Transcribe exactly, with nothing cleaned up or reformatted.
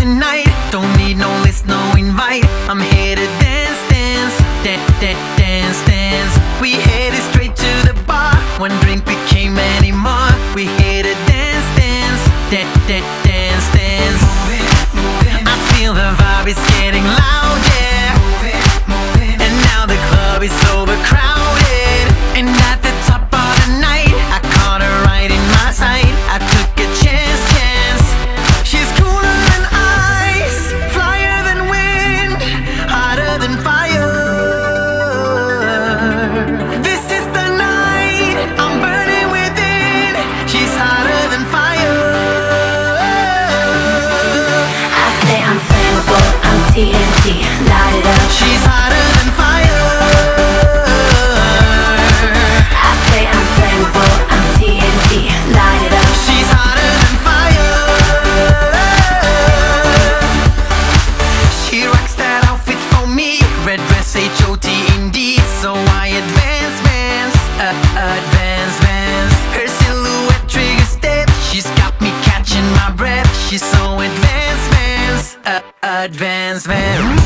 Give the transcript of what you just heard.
tonight. Don't need no list, no invite. I'm here to dance, dance, dance, dance, dance, dance. We headed straight to the bar. One drink became many more. We here to dance, dance, dance, dance, dance, dance. I feel the vibe is getting loud, yeah. And now the club is overcrowded. And at the top of the night, I caught her right in my sight. I took a chance, chance. She's cooler than ice, flyer than wind, hotter than fire. This is the night, I'm burning within. She's hotter than fire. I say I'm flammable, I'm T N T, light it up. She's hotter than fire. I say I'm flammable, I'm T N T, light it up. She's hotter than fire. She rocks that outfit for me. Red dress, H O T indeed. So I advance, advance, uh, advance, advance. Her silhouette trigger step. She's got me catching my breath. She's so advanced, advance, uh, advance, advance.